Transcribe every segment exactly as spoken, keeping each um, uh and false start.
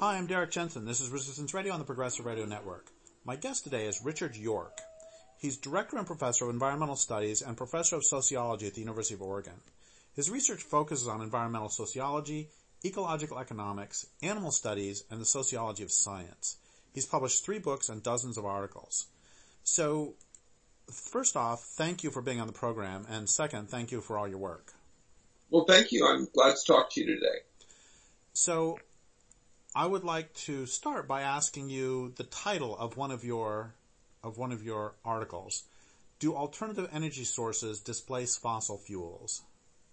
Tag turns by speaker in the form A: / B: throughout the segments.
A: Hi, I'm Derek Jensen. This is Resistance Radio on the Progressive Radio Network. My guest today is Richard York. He's Director and Professor of Environmental Studies and Professor of Sociology at the University of Oregon. His research focuses on environmental sociology, ecological economics, animal studies, and the sociology of science. He's published three books and dozens of articles. So, first off, thank you for being on the program, and second, thank you for all your work.
B: Well, thank you. I'm glad to talk to you today.
A: So, I would like to start by asking you the title of one of your of one of your articles. Do alternative energy sources displace fossil fuels?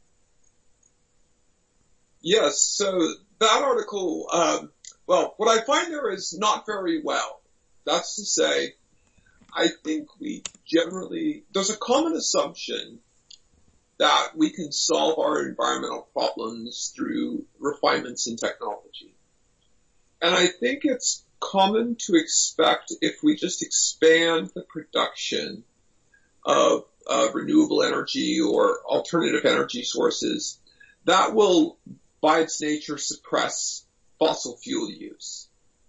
B: Yes, so that article, um, well, what I find there is not very well. That's to say, I think we generally, there's a common assumption that we can solve our environmental problems through refinements in technology. And I think it's common to expect if we just expand the production of uh, renewable energy or alternative energy sources, that will, by its nature, suppress fossil fuel use.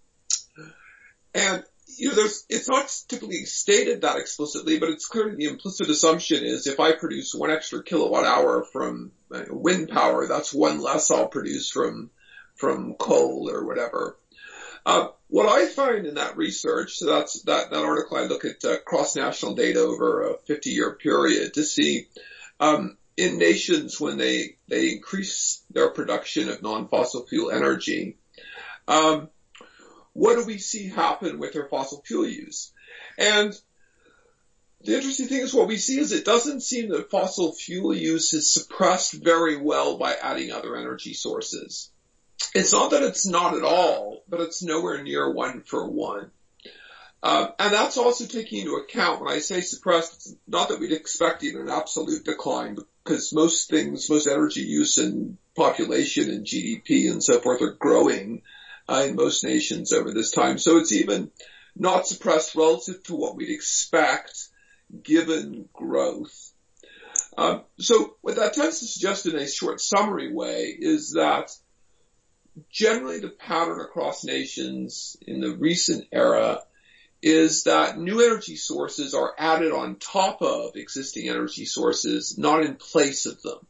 B: And, you know, there's, it's not typically stated that explicitly, but it's clearly the implicit assumption is if I produce one extra kilowatt hour from uh, wind power, that's one less I'll produce from, from coal or whatever. Uh, what I find in that research, so that's that, that article, I look at uh, cross-national data over a fifty-year period to see um, in nations when they they increase their production of non-fossil fuel energy, um, what do we see happen with their fossil fuel use? And the interesting thing is what we see is it doesn't seem that fossil fuel use is suppressed very well by adding other energy sources. It's not that it's not at all, but it's nowhere near one for one. Uh, and that's also taking into account, when I say suppressed, it's not that we'd expect even an absolute decline, because most things, most energy use and population and G D P and so forth are growing uh, in most nations over this time. So it's even not suppressed relative to what we'd expect given growth. Um, so what that tends to suggest in a short summary way is that generally the pattern across nations in the recent era is that new energy sources are added on top of existing energy sources, not in place of them.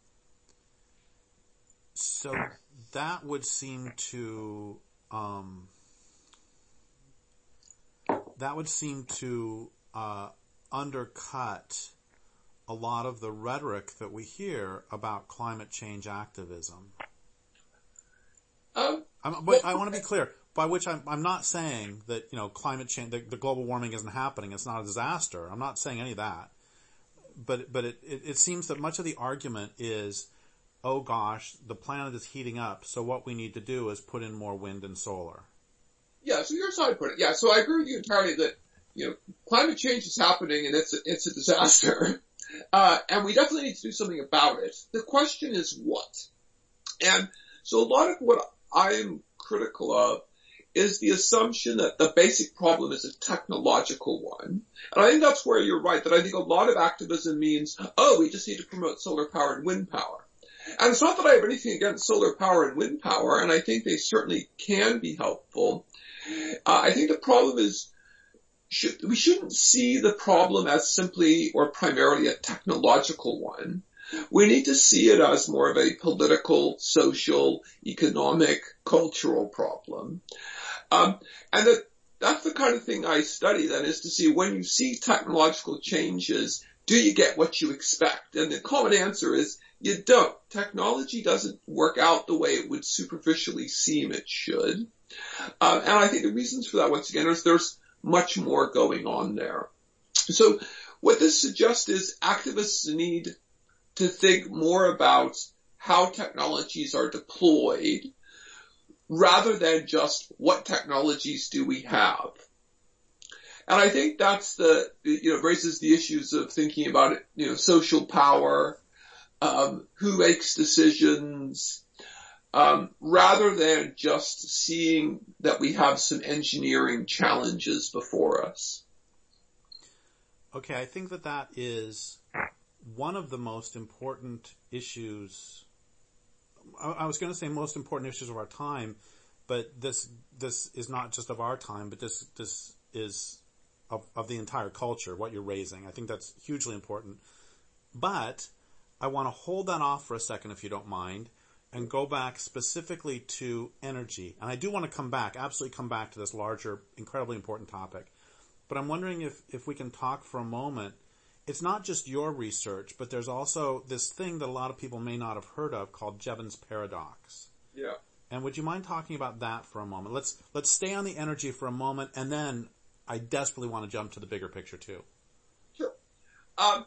A: So that would seem to um, that would seem to uh, undercut a lot of the rhetoric that we hear about climate change activism.
B: Um,
A: I'm, but I want to be clear, by which I'm, I'm not saying that, you know, climate change, the, the global warming isn't happening. It's not a disaster. I'm not saying any of that. But, but it, it, it seems that much of the argument is, oh gosh, the planet is heating up, so what we need to do is put in more wind and solar.
B: Yeah, so here's how I put it. Yeah, so I agree with you entirely that, you know, climate change is happening and it's a, it's a disaster. Uh, and we definitely need to do something about it. The question is what? And so a lot of what I'm critical of is the assumption that the basic problem is a technological one. And I think that's where you're right, that I think a lot of activism means, oh, we just need to promote solar power and wind power. And it's not that I have anything against solar power and wind power, and I think they certainly can be helpful. Uh, I think the problem is, should, we shouldn't see the problem as simply or primarily a technological one. We need to see it as more of a political, social, economic, cultural problem. Um, and that, that's the kind of thing I study then, is to see when you see technological changes, do you get what you expect? And the common answer is you don't. Technology doesn't work out the way it would superficially seem it should. Um, and I think the reasons for that, once again, is there's much more going on there. So what this suggests is activists need to think more about how technologies are deployed rather than just what technologies do we have. And I think that's the, you know, raises the issues of thinking about it, you know, social power, um, who makes decisions, um, rather than just seeing that we have some engineering challenges before us.
A: Okay, I think that that is one of the most important issues, I was going to say most important issues of our time, but this this is not just of our time, but this this is of, of the entire culture, what you're raising. I think that's hugely important. But I want to hold that off for a second, if you don't mind, and go back specifically to energy. And I do want to come back, absolutely come back to this larger, incredibly important topic. But I'm wondering if, if we can talk for a moment. It's not just your research, but there's also this thing that a lot of people may not have heard of called Jevons paradox.
B: Yeah.
A: And would you mind talking about that for a moment? Let's let's stay on the energy for a moment, and then I desperately want to jump to the bigger picture too.
B: Sure. Um,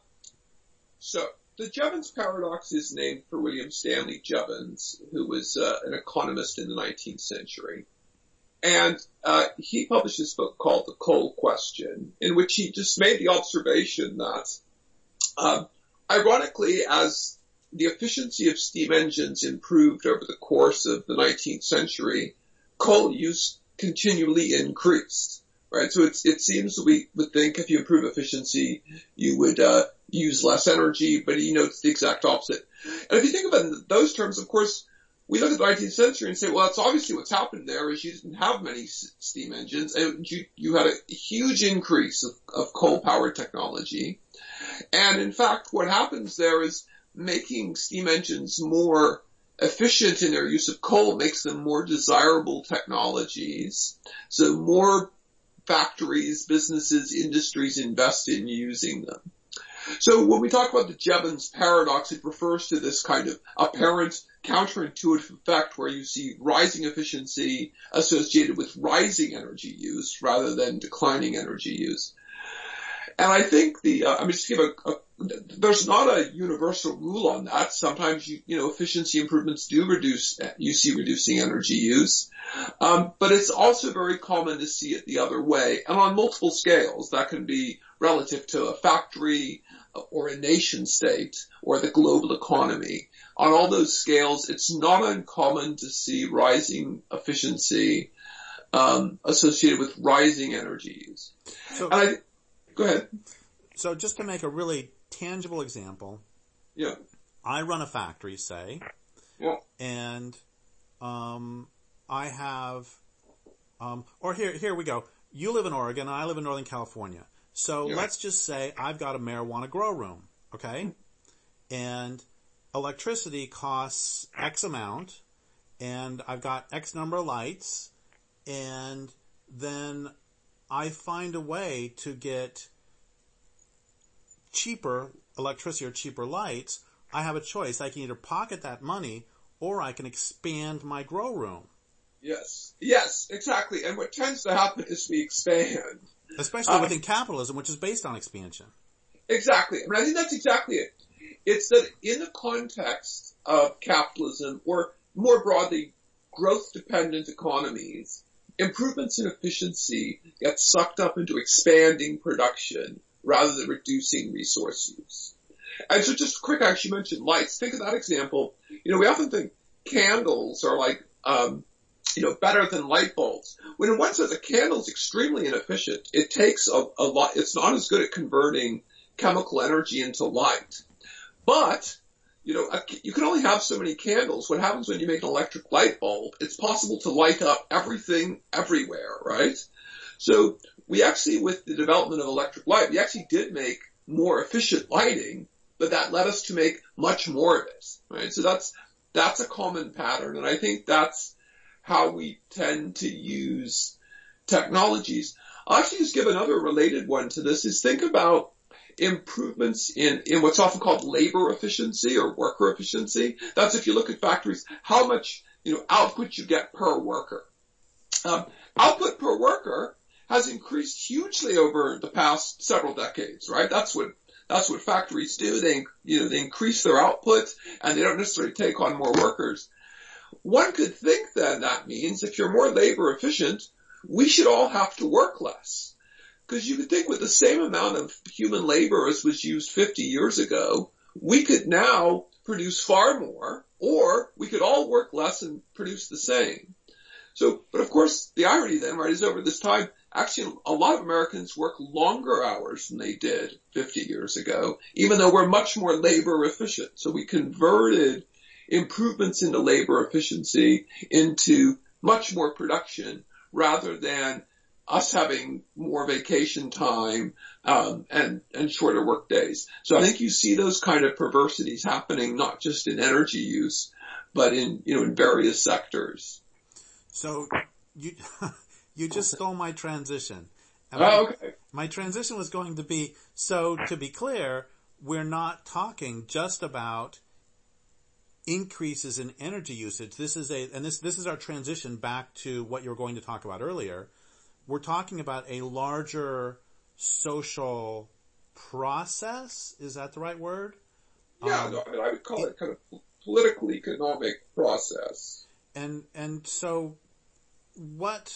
B: so the Jevons paradox is named for William Stanley Jevons, who was uh, an economist in the nineteenth century. And uh, he published this book called The Coal Question, in which he just made the observation that, um, ironically, as the efficiency of steam engines improved over the course of the nineteenth century, coal use continually increased, right? So it's, it seems that we would think if you improve efficiency, you would uh, use less energy, but he notes the exact opposite. And if you think about it in those terms, of course, we look at the nineteenth century and say, well, that's obviously what's happened there is you didn't have many s- steam engines, and you, you had a huge increase of, of coal-powered technology. And in fact, what happens there is making steam engines more efficient in their use of coal makes them more desirable technologies. So more factories, businesses, industries invest in using them. So when we talk about the Jevons paradox, it refers to this kind of apparent counterintuitive effect where you see rising efficiency associated with rising energy use rather than declining energy use. And I think the, uh, I mean, just to give a, a, there's not a universal rule on that. Sometimes you, you know, efficiency improvements do reduce, you see reducing energy use. Um, but it's also very common to see it the other way and on multiple scales. That can be relative to a factory or a nation state or the global economy. On all those scales, it's not uncommon to see rising efficiency, um, associated with rising energy use.
A: So,
B: and I, go ahead.
A: So just to make a really tangible example.
B: Yeah.
A: I run a factory, say.
B: Yeah.
A: And, um, I have, um, or here, here we go. You live in Oregon and I live in Northern California. So
B: yeah.
A: let's just say I've got a marijuana grow room, okay? And electricity costs X amount, and I've got X number of lights, and then I find a way to get cheaper electricity or cheaper lights. I have a choice. I can either pocket that money or I can expand my grow room.
B: Yes. Yes, exactly. And what tends to happen is we expand.
A: Especially
B: um,
A: within capitalism, which is based on expansion.
B: Exactly. I mean, I think that's exactly it. It's that in the context of capitalism, or more broadly, growth-dependent economies, improvements in efficiency get sucked up into expanding production rather than reducing resource use. And so just quick, I actually mentioned lights. Think of that example. You know, we often think candles are like, um, you know, better than light bulbs. When in one sense, a candle is extremely inefficient. It takes a, a lot, it's not as good at converting chemical energy into light. But, you know, a, you can only have so many candles. What happens when you make an electric light bulb? It's possible to light up everything everywhere, right? So we actually, with the development of electric light, we actually did make more efficient lighting, but that led us to make much more of it, right? So that's, that's a common pattern. And I think that's how we tend to use technologies. I'll actually just give another related one to this is think about improvements in, in what's often called labor efficiency or worker efficiency. That's if you look at factories, how much, you know, output you get per worker. Um, output per worker has increased hugely over the past several decades, right? That's what, that's what factories do. They, you know, they increase their output and they don't necessarily take on more workers. One could think then that means if you're more labor efficient, we should all have to work less. Because you could think with the same amount of human labor as was used fifty years ago, we could now produce far more, or we could all work less and produce the same. So, but of course, the irony then, right, is over this time, actually a lot of Americans work longer hours than they did fifty years ago, even though we're much more labor efficient. So we converted improvements into labor efficiency into much more production rather than us having more vacation time, um, and, and shorter work days. So I think you see those kind of perversities happening not just in energy use, but in, you know, in various sectors.
A: So you, you just stole my transition. And
B: oh,
A: my,
B: okay.
A: My transition was going to be, so to be clear, we're not talking just about increases in energy usage. This is a, and this, this is our transition back to what you were going to talk about earlier. We're talking about a larger social process. Is that the right word?
B: Yeah,
A: um,
B: no, I mean, I would call it, it kind of political economic process.
A: And, and so what,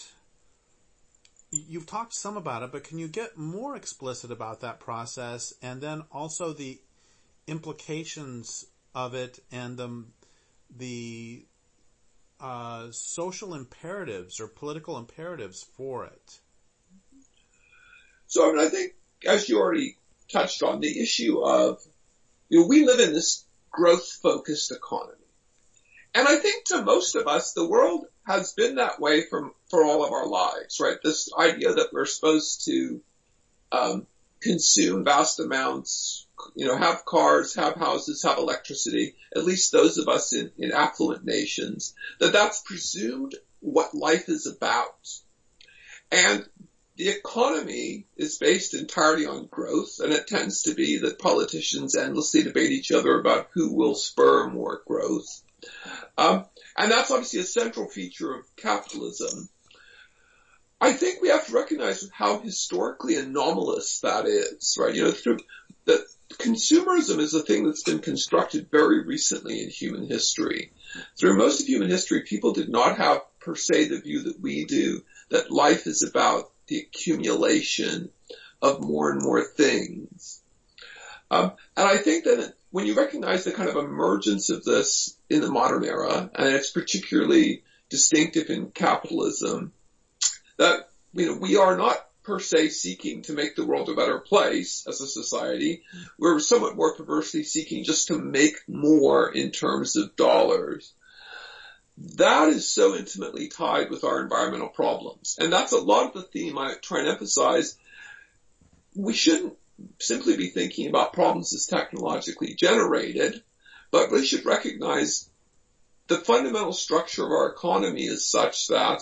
A: you've talked some about it, but can you get more explicit about that process and then also the implications of it and the, the uh, social imperatives or political imperatives for it?
B: So, I mean, I think, as you already touched on, the issue of, you know, we live in this growth-focused economy. And I think to most of us, the world has been that way from, for all of our lives, right? This idea that we're supposed to, um, consume vast amounts, you know, have cars, have houses, have electricity, at least those of us in, in affluent nations, that that's presumed what life is about. And the economy is based entirely on growth, and it tends to be that politicians endlessly debate each other about who will spur more growth. Um, and that's obviously a central feature of capitalism. I think we have to recognize how historically anomalous that is, right? You know, through that consumerism is a thing that's been constructed very recently in human history. Through most of human history, people did not have per se the view that we do, that life is about the accumulation of more and more things. Um, and I think that when you recognize the kind of emergence of this in the modern era, and it's particularly distinctive in capitalism, that, you know, we are not per se seeking to make the world a better place as a society. We're somewhat more perversely seeking just to make more in terms of dollars. That is so intimately tied with our environmental problems. And that's a lot of the theme I try and emphasize. We shouldn't simply be thinking about problems as technologically generated, but we should recognize the fundamental structure of our economy is such that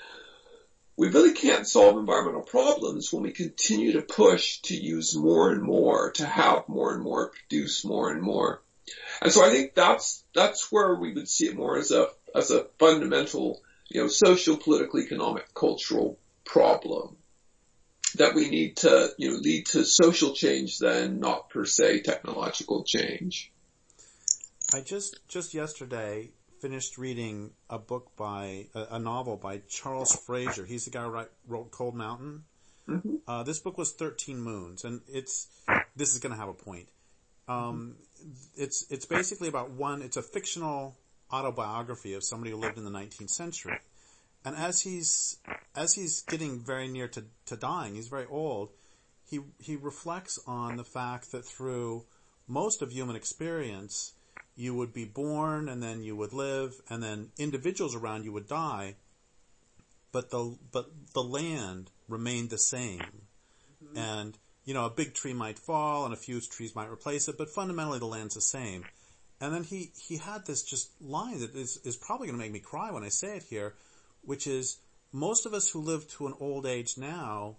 B: we really can't solve environmental problems when we continue to push to use more and more, to have more and more, produce more and more. And so I think that's, that's where we would see it more as a, as a fundamental, you know, social, political, economic, cultural problem that we need to, you know, lead to social change then, not per se technological change.
A: I just, just yesterday finished reading a book by, a, a novel by Charles Fraser. He's the guy who write, wrote Cold Mountain.
B: Mm-hmm.
A: Uh, this book was thirteen Moons, and it's, this is gonna have a point. Um, it's, it's basically about one, it's a fictional autobiography of somebody who lived in the nineteenth century. And as he's, as he's getting very near to, to dying, he's very old, he, he reflects on the fact that through most of human experience, you would be born and then you would live and then individuals around you would die, but the, but the land remained the same. Mm-hmm. And, you know, a big tree might fall and a few trees might replace it, but fundamentally the land's the same. And then he, he had this just line that is, is probably going to make me cry when I say it here, which is most of us who live to an old age now,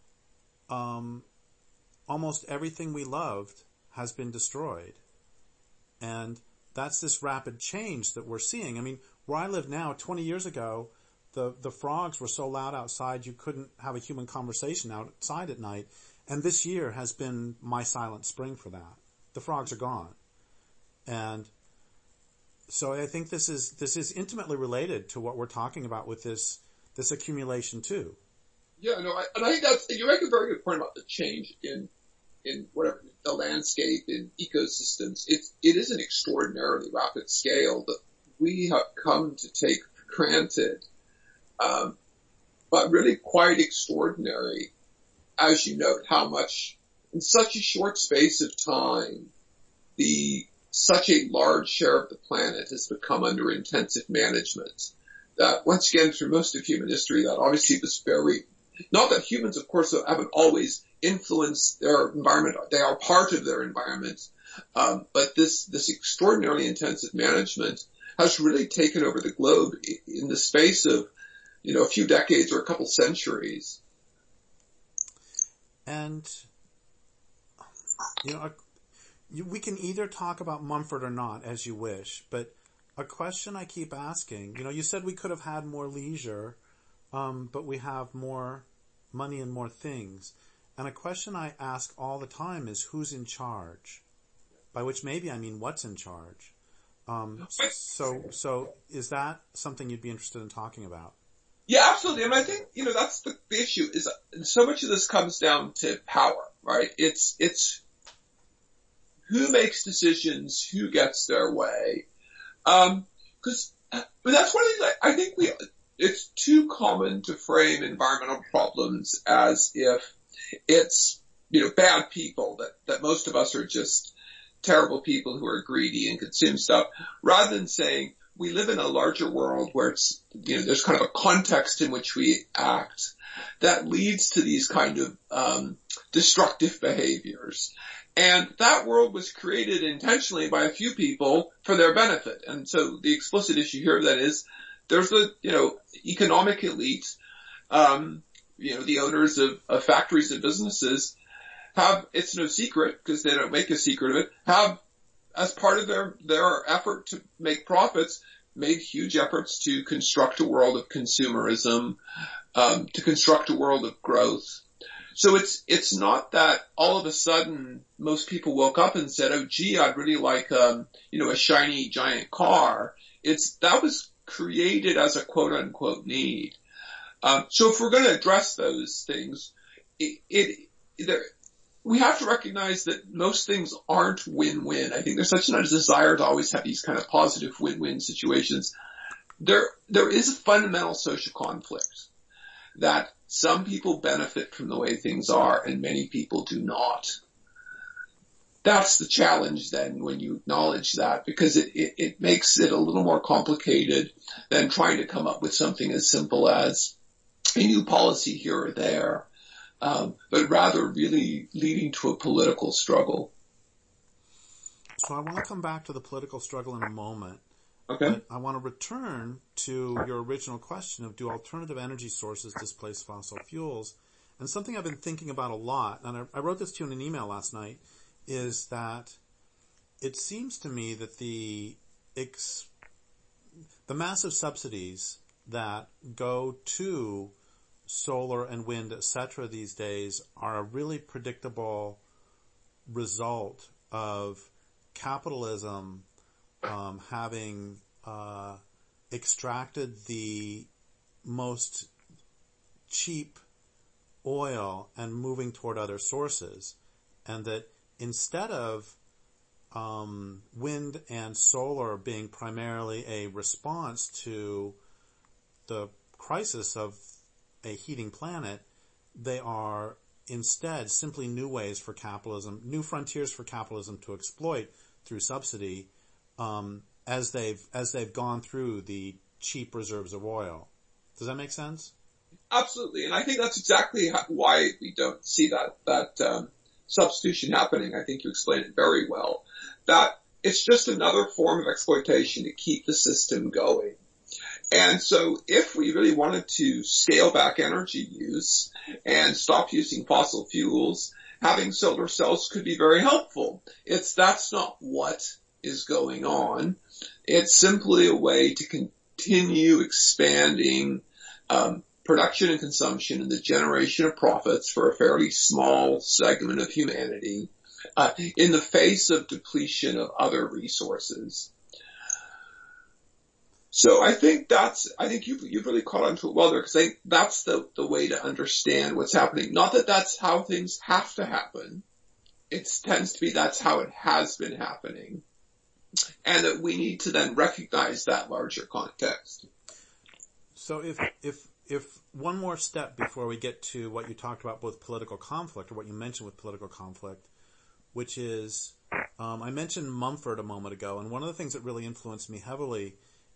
A: um, almost everything we loved has been destroyed. And that's this rapid change that we're seeing. I mean, where I live now, twenty years ago, the, the frogs were so loud outside you couldn't have a human conversation outside at night. And this year has been my silent spring for that. The frogs are gone. And so I think this is, this is intimately related to what we're talking about with this, this accumulation too.
B: Yeah, no, I, and I think that's, you make a very good point about the change in, in whatever, the landscape, in ecosystems. It, it is an extraordinarily rapid scale that we have come to take for granted. Um, but really quite extraordinary, as you note, how much, in such a short space of time, the, such a large share of the planet has become under intensive management that once again through most of human history that obviously was very, not that humans of course haven't always influenced their environment, they are part of their environment, um, but this, this extraordinarily intensive management has really taken over the globe in the space of, you know, a few decades or a couple centuries.
A: And, you know, we can either talk about Mumford or not, as you wish, but a question I keep asking, you know, you said we could have had more leisure, um, but we have more money and more things. And a question I ask all the time is who's in charge? By which maybe I mean what's in charge. Um, so, so is that something you'd be interested in talking about?
B: Yeah, absolutely. And I think, you know, that's the, the issue is so much of this comes down to power, right? It's, it's who makes decisions, who gets their way. Um, cause, but that's one of the things I, I think we, it's too common to frame environmental problems as if it's, you know, bad people, that, that most of us are just terrible people who are greedy and consume stuff, rather than saying we live in a larger world where it's, you know, there's kind of a context in which we act that leads to these kind of, um, destructive behaviors. And that world was created intentionally by a few people for their benefit. And so the explicit issue here that is there's a, you know, economic elite, um, you know, the owners of, of factories and businesses have, it's no secret because they don't make a secret of it, have as part of their, their effort to make profits, made huge efforts to construct a world of consumerism, um, to construct a world of growth. So it's, it's not that all of a sudden most people woke up and said, oh gee, I'd really like, um, you know, a shiny giant car. It's, that was created as a quote unquote need. Um, so if we're going to address those things, it, it, there, we have to recognize that most things aren't win-win. I think there's such a desire to always have these kind of positive win-win situations. There, there is a fundamental social conflict that some people benefit from the way things are and many people do not. That's the challenge then when you acknowledge that, because it, it, it makes it a little more complicated than trying to come up with something as simple as a new policy here or there, um, but rather really leading to a political struggle.
A: So I want to come back to the political struggle in a moment.
B: Okay.
A: But I want to return to your original question of do alternative energy sources displace fossil fuels? And something I've been thinking about a lot, and I, I wrote this to you in an email last night, is that it seems to me that the ex, the massive subsidies that go to solar and wind, et cetera, these days are a really predictable result of capitalism um, having uh, extracted the most cheap oil and moving toward other sources, and that instead of um, wind and solar being primarily a response to the crisis of a heating planet, they are instead simply new ways for capitalism, new frontiers for capitalism to exploit through subsidy, um, as they've as they've gone through the cheap reserves of oil. Does that make sense?
B: Absolutely, and I think that's exactly how, why we don't see that that um, substitution happening. I think you explained it very well. That it's just another form of exploitation to keep the system going. And so if we really wanted to scale back energy use and stop using fossil fuels, having solar cells could be very helpful. It's, that's not what is going on. It's simply a way to continue expanding, um, production and consumption and the generation of profits for a fairly small segment of humanity, uh, in the face of depletion of other resources. So I think that's, I think you've, you've really caught on to it well there, because I think that's the, the way to understand what's happening. Not that that's how things have to happen. It tends to be that's how it has been happening. And that we need to then recognize that larger context.
A: So if, if, if one more step before we get to what you talked about with political conflict, or what you mentioned with political conflict, which is, um, I mentioned Mumford a moment ago, and one of the things that really influenced me heavily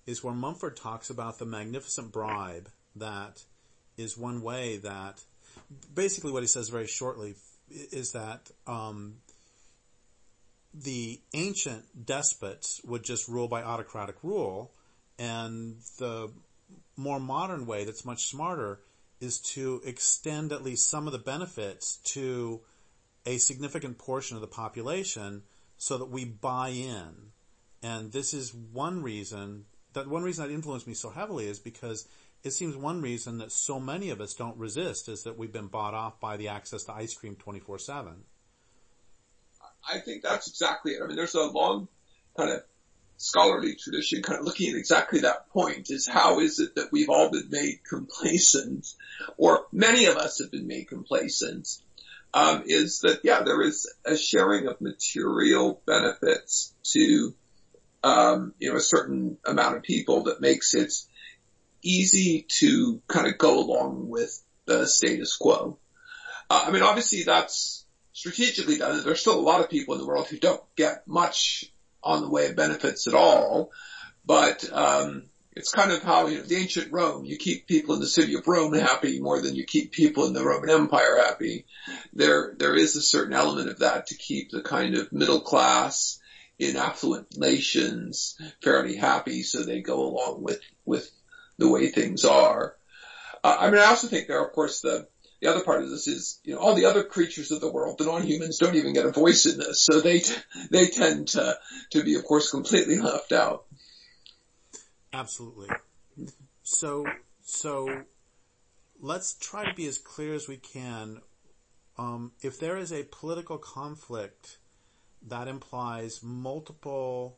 A: is where Mumford talks about the magnificent bribe that is one way that, basically what he says very shortly is that um, the ancient despots would just rule by autocratic rule, and the more modern way that's much smarter is to extend at least some of the benefits to a significant portion of the population so that we buy in. And this is one reason, that one reason that influenced me so heavily is because it seems one reason that so many of us don't resist is that we've been bought off by the access to ice cream twenty-four seven.
B: I think that's exactly it. I mean, there's a long kind of scholarly tradition kind of looking at exactly that point, is how is it that we've all been made complacent, or many of us have been made complacent, um, is that, yeah, there is a sharing of material benefits to, um, you know, a certain amount of people that makes it easy to kind of go along with the status quo. Uh, I mean, obviously that's strategically done. There's still a lot of people in the world who don't get much on the way of benefits at all, but um it's kind of how, you know, the ancient Rome, you keep people in the city of Rome happy more than you keep people in the Roman Empire happy. There, there is a certain element of that to keep the kind of middle class in affluent nations fairly happy, so they go along with with the way things are. Uh, I mean, I also think there, of course, the The other part of this is, you know, all the other creatures of the world, the non-humans, don't even get a voice in this, so they t- they tend to to be, of course, completely left out.
A: Absolutely. So so let's try to be as clear as we can. Um, if there is a political conflict that implies multiple,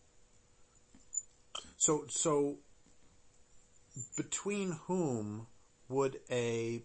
A: so so between whom would a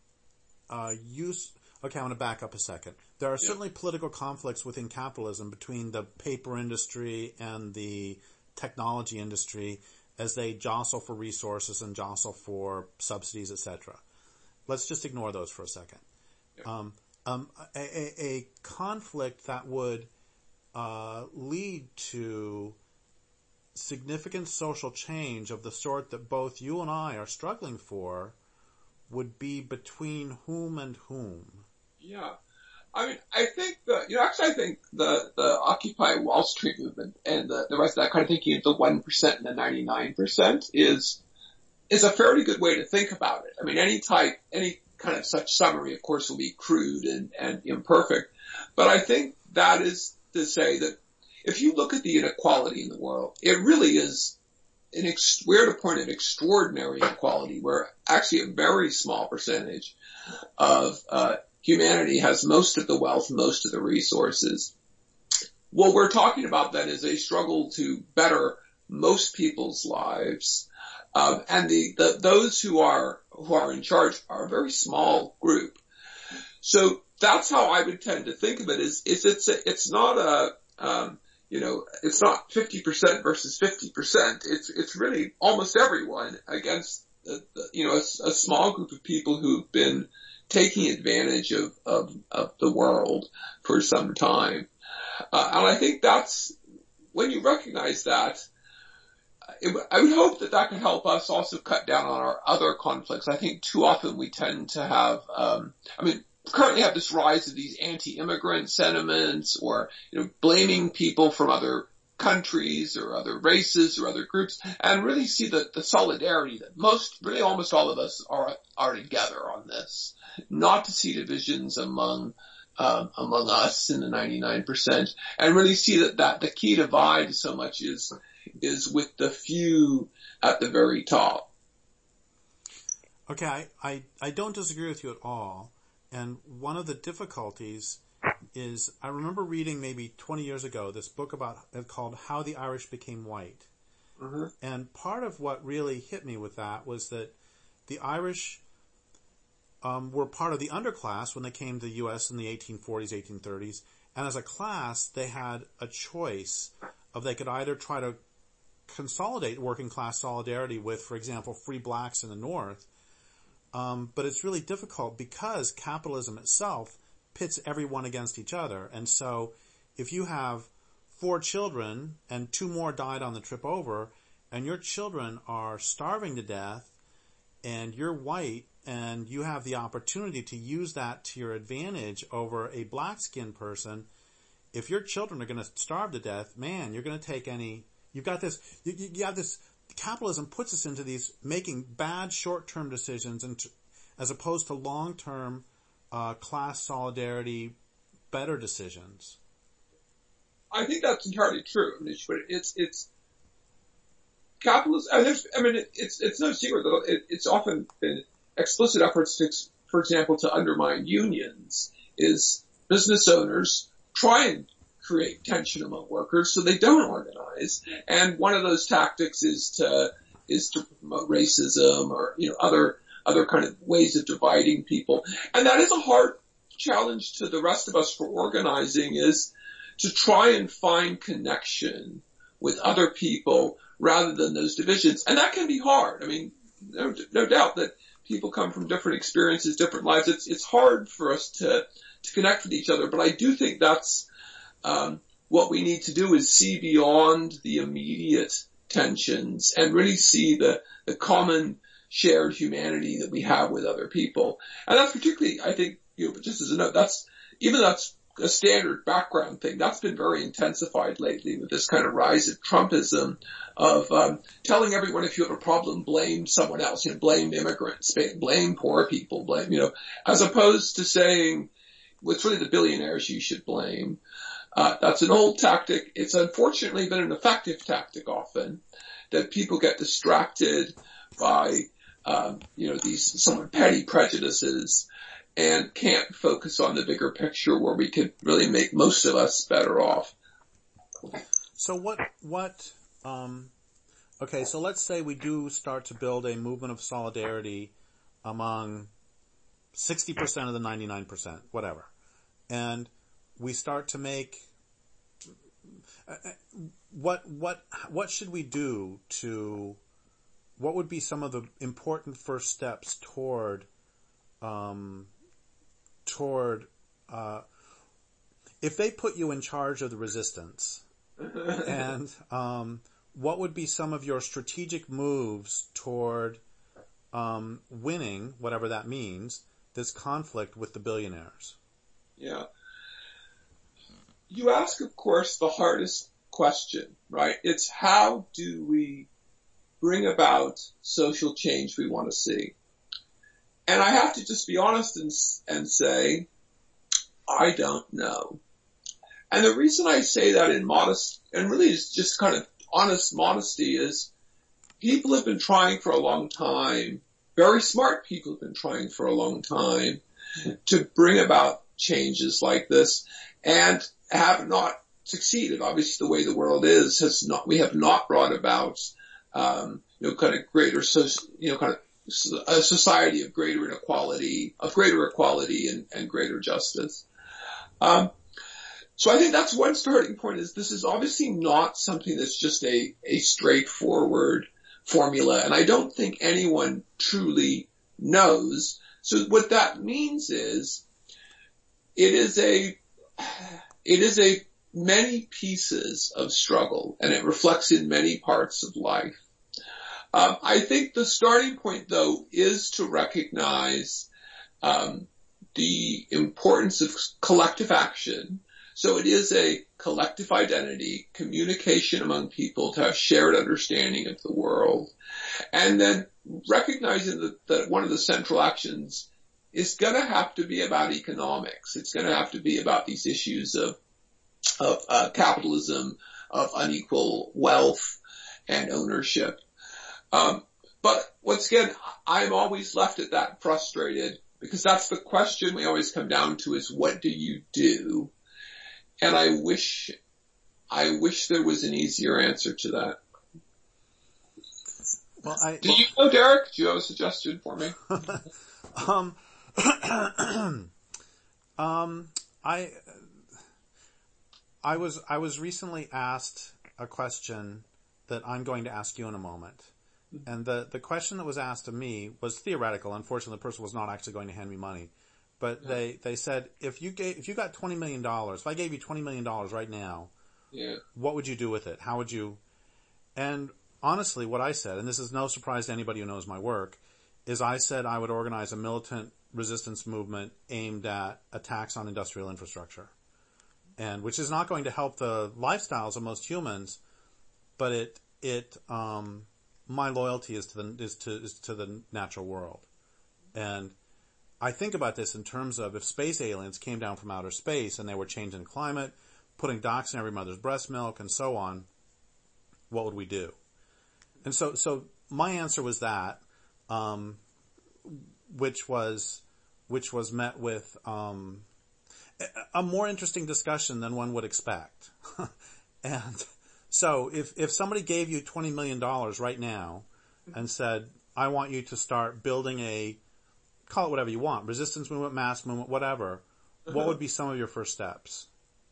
A: Uh, use, okay, I want to back up a second. There are yeah. certainly political conflicts within capitalism between the paper industry and the technology industry as they jostle for resources and jostle for subsidies, et cetera. Let's just ignore those for a second. Yeah. Um, um, a, a, a conflict that would uh, lead to significant social change of the sort that both you and I are struggling for would be between whom and whom?
B: Yeah. I mean, I think the, you know, actually I think the, the Occupy Wall Street movement and the, the rest of that kind of thinking, the one percent and the ninety-nine percent is, is a fairly good way to think about it. I mean, any type, any kind of such summary, of course, will be crude and, and imperfect. But I think that is to say that if you look at the inequality in the world, it really is an ex- we're at a point of extraordinary inequality where actually a very small percentage of uh humanity has most of the wealth, most of the resources. What we're talking about then is a struggle to better most people's lives, um, and the, the those who are who are in charge are a very small group. So that's how I would tend to think of it. Is is it's a, it's not a um, You know, it's not fifty percent versus fifty percent. It's, it's really almost everyone against, the, the, you know, a, a small group of people who've been taking advantage of, of, of the world for some time. Uh, and I think that's, when you recognize that, it, I would hope that that could help us also cut down on our other conflicts. I think too often we tend to have, um, I mean, currently have this rise of these anti-immigrant sentiments, or, you know, blaming people from other countries or other races or other groups, and really see the, the solidarity that most, really almost all of us are, are together on this. Not to see divisions among, um, among us in the ninety-nine percent, and really see that, that the key divide so much is, is with the few at the very top.
A: Okay, I, I, I don't disagree with you at all. And one of the difficulties is, I remember reading maybe twenty years ago this book about called How the Irish Became White. Mm-hmm. And part of what really hit me with that was that the Irish um, were part of the underclass when they came to the U S in the eighteen forties, eighteen thirties. And as a class, they had a choice of they could either try to consolidate working class solidarity with, for example, free blacks in the North. Um, but it's really difficult because capitalism itself pits everyone against each other. And so if you have four children and two more died on the trip over, and your children are starving to death, and you're white, and you have the opportunity to use that to your advantage over a black-skinned person, if your children are going to starve to death, man, you're going to take any, you've got this, you, you have this, capitalism puts us into these making bad short-term decisions and t- as opposed to long-term uh, class solidarity, better decisions.
B: I think that's entirely true. I mean, it's, it's, capitalism, I mean, I mean it, it's, it's no secret that it, it's often been explicit efforts to, for example, to undermine unions is business owners try and create tension among workers so they don't organize. And one of those tactics is to, is to promote racism or, you know, other, other kind of ways of dividing people. And that is a hard challenge to the rest of us for organizing, is to try and find connection with other people rather than those divisions. And that can be hard. I mean, no, no doubt that people come from different experiences, different lives. It's, it's hard for us to, to connect with each other, but I do think that's, um, what we need to do is see beyond the immediate tensions and really see the, the common shared humanity that we have with other people. And that's particularly, I think, you know, but just as a note, that's, even that's a standard background thing, that's been very intensified lately with this kind of rise of Trumpism of, um, telling everyone if you have a problem, blame someone else, you know, blame immigrants, blame poor people, blame, you know, as opposed to saying, well, it's really the billionaires you should blame. Uh, that's an old tactic. It's unfortunately been an effective tactic often, that people get distracted by, um, you know, these somewhat petty prejudices and can't focus on the bigger picture where we could really make most of us better off.
A: So what, what, um, okay, so let's say we do start to build a movement of solidarity among sixty percent of the ninety-nine percent, whatever. And we start to make, uh, what, what, what should we do to, what would be some of the important first steps toward, um, toward, uh, if they put you in charge of the resistance, and, um, what would be some of your strategic moves toward, um, winning, whatever that means, this conflict with the billionaires?
B: Yeah. You ask, of course, the hardest question, right? It's how do we bring about social change we want to see? And I have to just be honest and, and say, I don't know. And the reason I say that in modest, and really is just kind of honest modesty, is people have been trying for a long time, very smart people have been trying for a long time to bring about changes like this and have not succeeded. Obviously the way the world is has not, we have not brought about, um, you know, kind of greater, you know, kind of a society of greater inequality, of greater equality and, and greater justice. Um, so I think that's one starting point, is this is obviously not something that's just a, a straightforward formula. And I don't think anyone truly knows. So what that means is it is a, it is a many pieces of struggle, and it reflects in many parts of life. Um, I think the starting point, though, is to recognize um, the importance of collective action. So it is a collective identity, communication among people to have shared understanding of the world, and then recognizing that, that one of the central actions is going to have to be about economics. It's going to have to be about these issues of of uh, capitalism, of unequal wealth and ownership. Um, but once again, I'm always left at that frustrated, because that's the question we always come down to, is what do you do? And I wish, I wish there was an easier answer to that.
A: Well, I,
B: do you know, Derek? Do you have a suggestion for me?
A: um, um, I, I was, I was recently asked a question that I'm going to ask you in a moment. And the, the question that was asked of me was theoretical. Unfortunately, the person was not actually going to hand me money. But yeah. they, they said, if you gave, if you got twenty million dollars, if I gave you twenty million dollars right now,
B: yeah.
A: what would you do with it? How would you, and honestly, what I said, and this is no surprise to anybody who knows my work, is I said I would organize a militant resistance movement aimed at attacks on industrial infrastructure. And which is not going to help the lifestyles of most humans, but it, it, um, my loyalty is to the, is to, is to the natural world. And I think about this in terms of if space aliens came down from outer space and they were changing climate, putting docs in every mother's breast milk and so on, what would we do? And so, so my answer was that, um, which was, which was met with, um, a more interesting discussion than one would expect. And so if, if somebody gave you twenty million dollars right now and said, I want you to start building a, call it whatever you want, resistance movement, mass movement, whatever, uh-huh. what would be some of your first steps?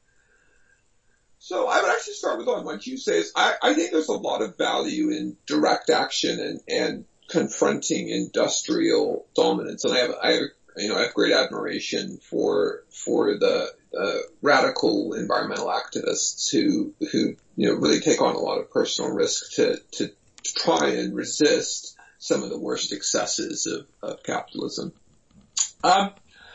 B: So I would actually start with on what you say is I, I think there's a lot of value in direct action and, and confronting industrial dominance. And I have, I have, you know, I have great admiration for, for the, uh, radical environmental activists who, who, you know, really take on a lot of personal risk to, to, to try and resist some of the worst excesses of, of capitalism. Um,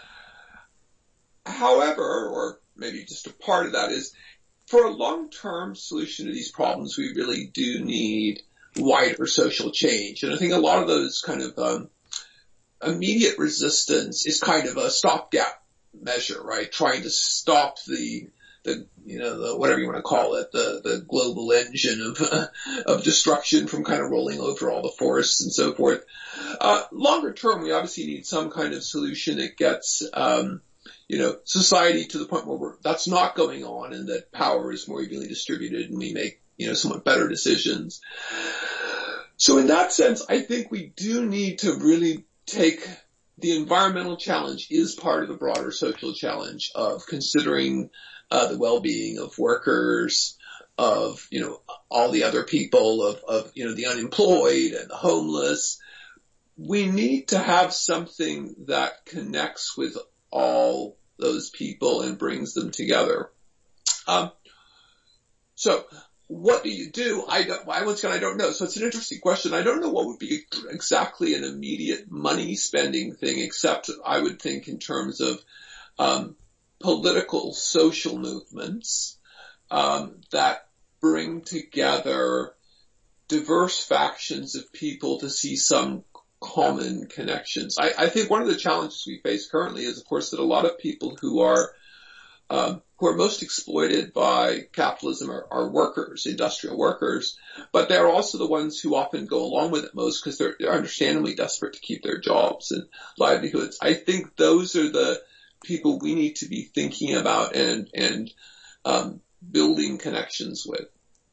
B: however, or maybe just a part of that is, for a long-term solution to these problems, we really do need wider social change. And I think a lot of those kind of um, immediate resistance is kind of a stopgap measure, right? Trying to stop the, the you know, the whatever you want to call it, the the global engine of uh, of destruction from kind of rolling over all the forests and so forth. Uh, longer term, we obviously need some kind of solution that gets um, you know, society to the point where we're, that's not going on and that power is more evenly distributed and we make, you know, somewhat better decisions. So in that sense, I think we do need to really take the environmental challenge is part of the broader social challenge of considering uh, the well-being of workers, of, you know, all the other people, of, of, you know, the unemployed and the homeless. We need to have something that connects with all those people and brings them together. Um, so what do you do? I don't, I once again, I don't know. So it's an interesting question. I don't know what would be exactly an immediate money spending thing, except I would think in terms of, um, political social movements, um, that bring together diverse factions of people to see some common connections. I, I think one of the challenges we face currently is, of course, that a lot of people who are um, who are most exploited by capitalism are, are workers, industrial workers, but they're also the ones who often go along with it most because they're, they're understandably desperate to keep their jobs and livelihoods. I think those are the people we need to be thinking about and and um, building connections with.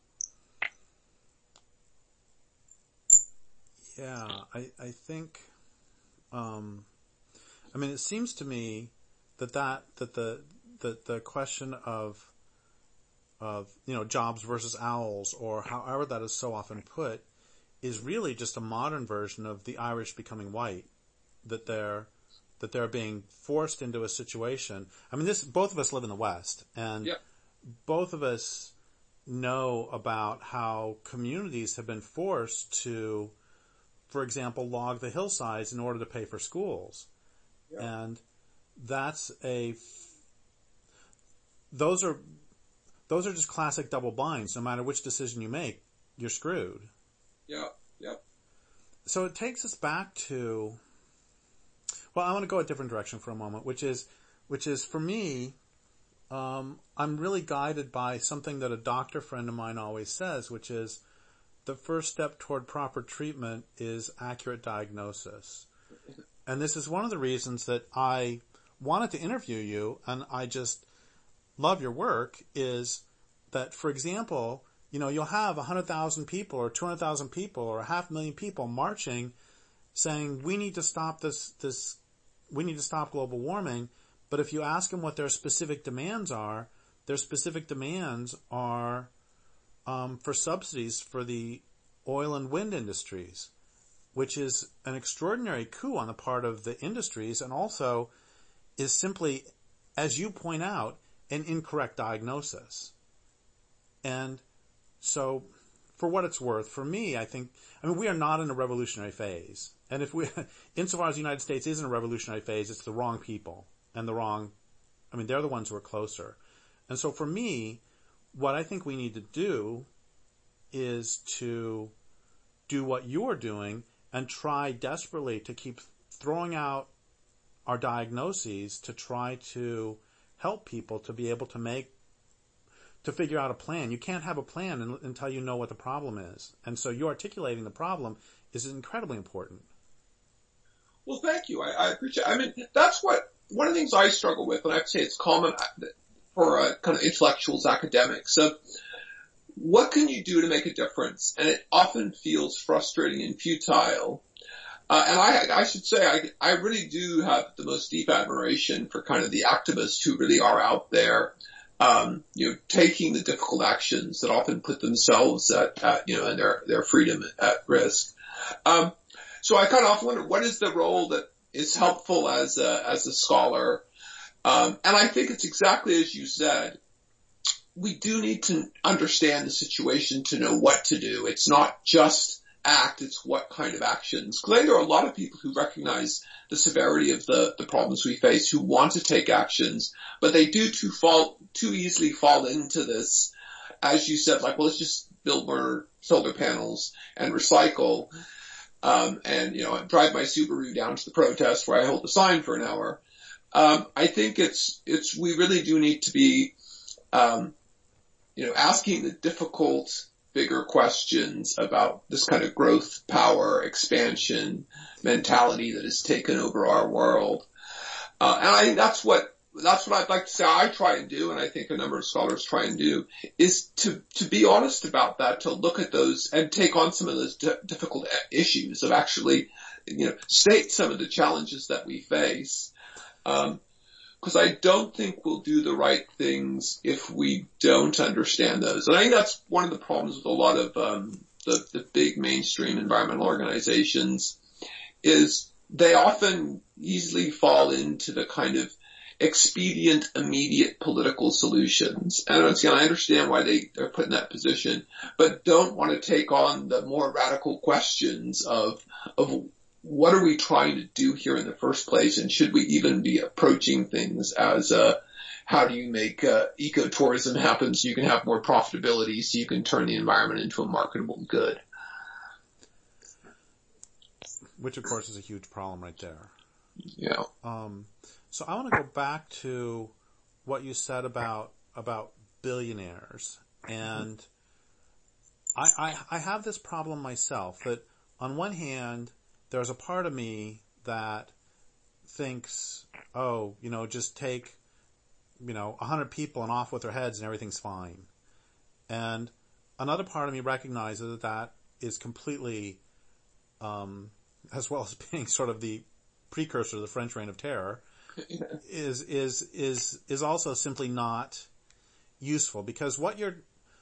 A: Yeah, I, I think, um, I mean, it seems to me that that, that the, that the question of, of, you know, jobs versus owls or however that is so often put is really just a modern version of the Irish becoming white, that they're, that they're being forced into a situation. I mean, this, both of us live in the West and
B: yep.
A: both of us know about how communities have been forced to, for example, log the hillsides in order to pay for schools. Yeah. And that's a, those are, those are just classic double binds. No matter which decision you make, you're screwed.
B: Yeah, yeah.
A: So it takes us back to, well, I want to go a different direction for a moment, which is, which is for me, um, I'm really guided by something that a doctor friend of mine always says, which is, the first step toward proper treatment is accurate diagnosis. And this is one of the reasons that I wanted to interview you, and I just love your work, is that, for example, you know, you'll have one hundred thousand people or two hundred thousand people or a half million people marching saying, we need to stop this, this, we need to stop global warming. But if you ask them what their specific demands are, their specific demands are Um, for subsidies for the oil and wind industries, which is an extraordinary coup on the part of the industries and also is simply, as you point out, an incorrect diagnosis. And so for what it's worth, for me, I think, I mean, we are not in a revolutionary phase. And if we, insofar as the United States is in a revolutionary phase, it's the wrong people and the wrong, I mean, they're the ones who are closer. And so for me, what I think we need to do is to do what you're doing and try desperately to keep throwing out our diagnoses to try to help people to be able to make, to figure out a plan. You can't have a plan until you know what the problem is. And so you articulating the problem is incredibly important.
B: Well, thank you. I, I appreciate it. I mean, that's what, one of the things I struggle with, and I'd say it's common for uh, kind of intellectuals, academics. So what can you do to make a difference? And it often feels frustrating and futile. Uh, and I, I should say, I, I really do have the most deep admiration for kind of the activists who really are out there, um, you know, taking the difficult actions that often put themselves at, at you know, and their, their freedom at risk. Um, so I kind of often wonder, what is the role that is helpful as a, as a scholar? Um, and I think it's exactly as you said. We do need to understand the situation to know what to do. It's not just act, it's what kind of actions. Because I think there are a lot of people who recognize the severity of the, the problems we face, who want to take actions, but they do too fall, too easily fall into this, as you said, like, well, let's just build more solar panels and recycle, um, and, you know, drive my Subaru down to the protest where I hold the sign for an hour. Um, I think it's, it's, we really do need to be, um, you know, asking the difficult, bigger questions about this kind of growth, power, expansion mentality that has taken over our world. Uh, and I think that's what, that's what I'd like to say I try and do, and I think a number of scholars try and do, is to, to be honest about that, to look at those and take on some of those d- difficult issues of actually, you know, state some of the challenges that we face. Um, Because I don't think we'll do the right things if we don't understand those. And I think that's one of the problems with a lot of um, the, the big mainstream environmental organizations is they often easily fall into the kind of expedient, immediate political solutions. And once again, I understand why they, they're put in that position, but don't want to take on the more radical questions of of what are we trying to do here in the first place, and should we even be approaching things as uh, how do you make uh, ecotourism happen so you can have more profitability, so you can turn the environment into a marketable good?
A: Which, of course, is a huge problem right there.
B: Yeah.
A: Um, so I want to go back to what you said about about billionaires, and I, I I have this problem myself that on one hand, there's a part of me that thinks, oh, you know, just take, you know, a hundred people and off with their heads and everything's fine. And another part of me recognizes that that is completely, um, as well as being sort of the precursor to the French Reign of Terror, yeah. is, is, is, is also simply not useful, because what you're,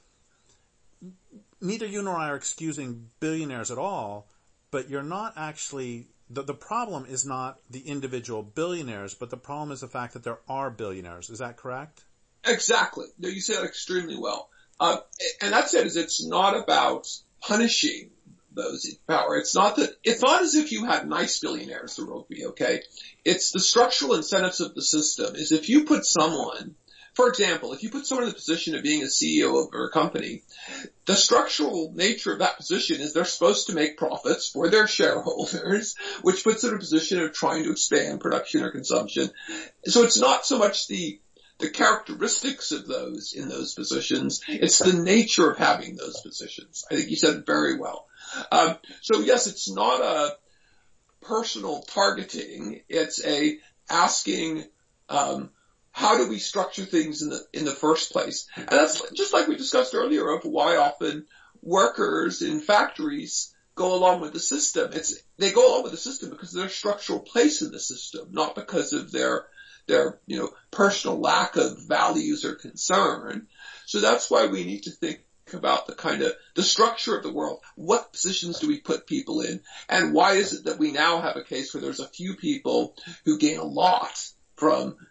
A: neither you nor I are excusing billionaires at all, but you're not actually, the, the problem is not the individual billionaires, but the problem is the fact that there are billionaires. Is that correct?
B: Exactly. No, you say that extremely well. Uh, and that's it, is it's not about punishing those in power. It's not that, it's not as if you had nice billionaires, the world would be okay. It's the structural incentives of the system, is if you put someone, for example, if you put someone in the position of being a C E O of a company, the structural nature of that position is they're supposed to make profits for their shareholders, which puts them in a position of trying to expand production or consumption. So it's not so much the the characteristics of those in those positions, it's the nature of having those positions. I think you said it very well. Um, so yes, it's not a personal targeting, it's a asking, um, how do we structure things in the, in the first place? And that's just like we discussed earlier of why often workers in factories go along with the system. It's, they go along with the system because of their structural place in the system, not because of their, their, you know, personal lack of values or concern. So that's why we need to think about the kind of, the structure of the world. What positions do we put people in? And why is it that we now have a case where there's a few people who gain a lot from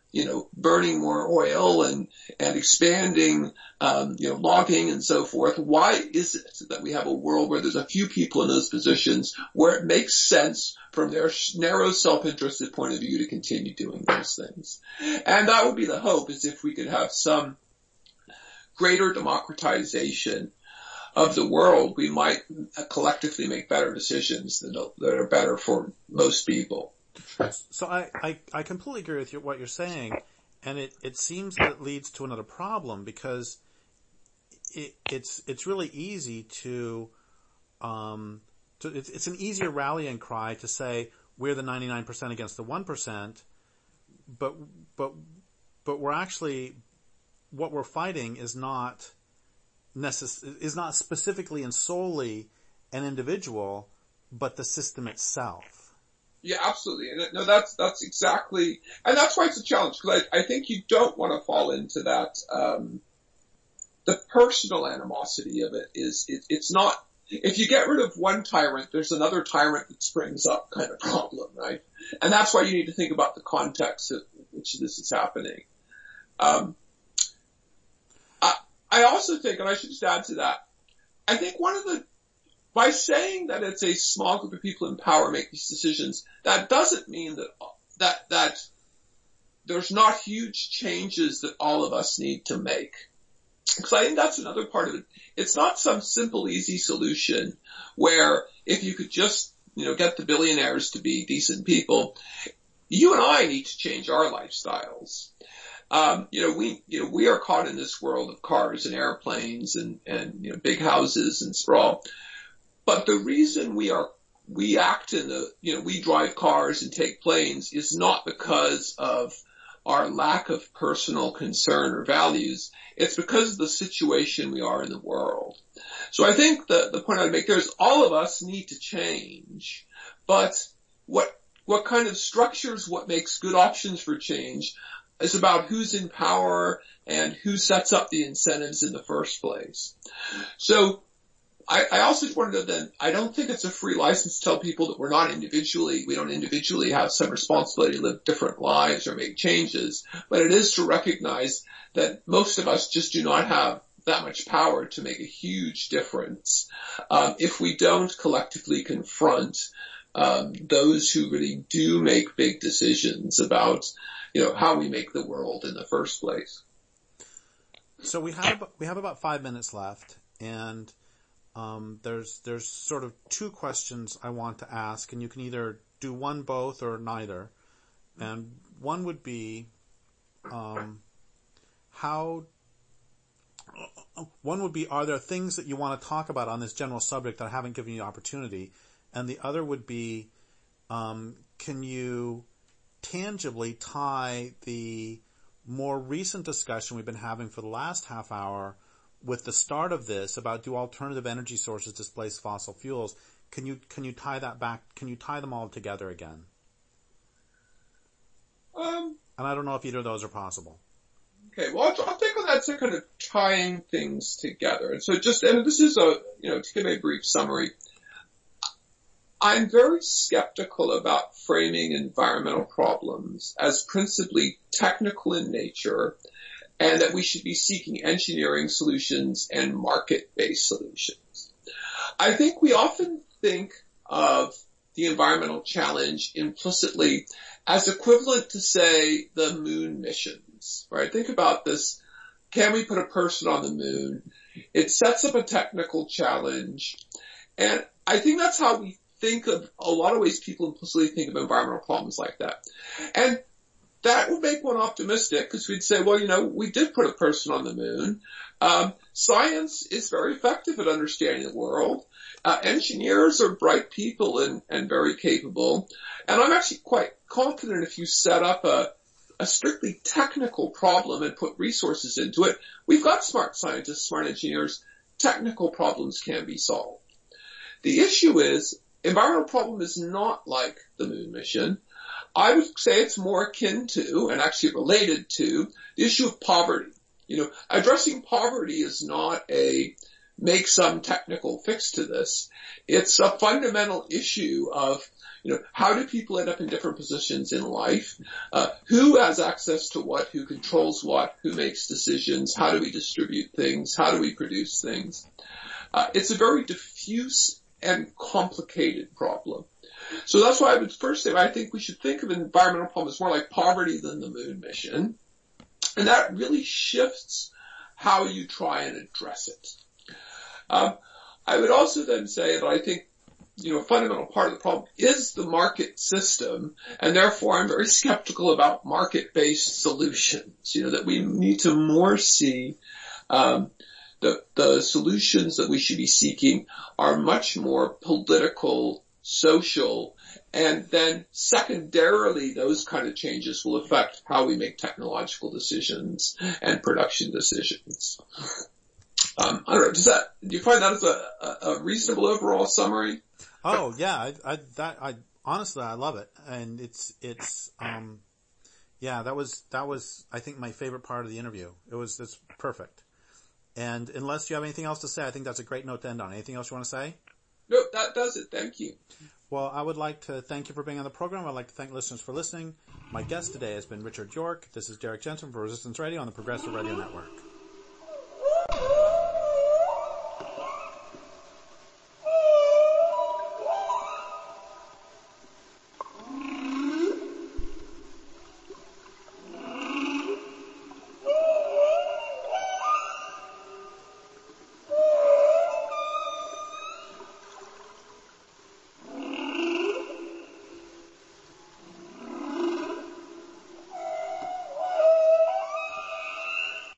B: you know, burning more oil and, and expanding, um, you know, logging and so forth. Why is it that we have a world where there's a few people in those positions where it makes sense from their narrow self-interested point of view to continue doing those things? And that would be the hope, is if we could have some greater democratization of the world, we might collectively make better decisions that are, that are better for most people.
A: So I, I, I completely agree with you, what you're saying, and it, it seems that it leads to another problem, because it, it's it's really easy to um to it's, it's an easier rallying cry to say we're the ninety-nine percent against the one percent, but but but we're actually, what we're fighting is not necess- is not specifically and solely an individual, but the system itself.
B: Yeah, absolutely. And no, that's, that's exactly, and that's why it's a challenge, because I, I think you don't want to fall into that, um, the personal animosity of it is, it, it's not, if you get rid of one tyrant, there's another tyrant that springs up kind of problem, right? And that's why you need to think about the context of which this is happening. Um, I, I also think, and I should just add to that, I think one of the, by saying that it's a small group of people in power make these decisions, that doesn't mean that, that, that there's not huge changes that all of us need to make. Because I think that's another part of it. It's not some simple, easy solution where if you could just, you know, get the billionaires to be decent people, you and I need to change our lifestyles. Um, you know, we, you know, we are caught in this world of cars and airplanes and, and, you know, big houses and sprawl. But the reason we are, we act in the, you know, we drive cars and take planes is not because of our lack of personal concern or values. It's because of the situation we are in the world. So I think the, the point I would make there is all of us need to change, but what, what kind of structures what makes good options for change is about who's in power and who sets up the incentives in the first place. So I, I also wanted to then, I don't think it's a free license to tell people that we're not individually, we don't individually have some responsibility to live different lives or make changes, but it is to recognize that most of us just do not have that much power to make a huge difference, um, if we don't collectively confront, um, those who really do make big decisions about, you know, how we make the world in the first place.
A: So we have, we have about five minutes left, and Um, there's, there's sort of two questions I want to ask, and you can either do one, both, or neither. And one would be, um, how, one would be, are there things that you want to talk about on this general subject that I haven't given you opportunity? And the other would be, um, can you tangibly tie the more recent discussion we've been having for the last half hour with the start of this about, do alternative energy sources displace fossil fuels? Can you, can you tie that back? Can you tie them all together again?
B: Um,
A: and I don't know if either of those are possible.
B: Okay, well, I'll, I'll think of that as kind of tying things together. And so just, and this is a, you know, to give a brief summary, I'm very skeptical about framing environmental problems as principally technical in nature, and that we should be seeking engineering solutions and market-based solutions. I think we often think of the environmental challenge implicitly as equivalent to, say, the moon missions, right? Think about this. Can we put a person on the moon? It sets up a technical challenge. And I think that's how we think of, a lot of ways people implicitly think of environmental problems like that. And that would make one optimistic, because we'd say, well, you know, we did put a person on the moon. Um, science is very effective at understanding the world. Uh, engineers are bright people and, and very capable. And I'm actually quite confident if you set up a, a strictly technical problem and put resources into it, we've got smart scientists, smart engineers, technical problems can be solved. The issue is, environmental problem is not like the moon mission. I would say it's more akin to, and actually related to, the issue of poverty. You know, addressing poverty is not a make some technical fix to this. It's a fundamental issue of, You know, how do people end up in different positions in life? Uh, who has access to what? Who controls what? Who makes decisions? How do we distribute things? How do we produce things? Uh, it's a very diffuse and complicated problem. So that's why I would first say I think we should think of an environmental problem as more like poverty than the moon mission. And that really shifts how you try and address it. Um, I would also then say that I think, you know, a fundamental part of the problem is the market system, and therefore I'm very skeptical about market-based solutions. You know, that we need to more see um, the, the solutions that we should be seeking are much more political, social, and then secondarily those kind of changes will affect how we make technological decisions and production decisions. Um, I don't know, does that, do you find that as a, a, a reasonable overall summary?
A: Oh yeah, I, I, that, I, honestly, I love it. And it's, it's, um, yeah, that was, that was, I think my favorite part of the interview. It was, it's perfect. And unless you have anything else to say, I think that's a great note to end on. Anything else you want to say?
B: No, that does it. Thank you.
A: Well, I would like to thank you for being on the program. I'd like to thank listeners for listening. My guest today has been Richard York. This is Derek Jensen for Resistance Radio on the Progressive Radio Network.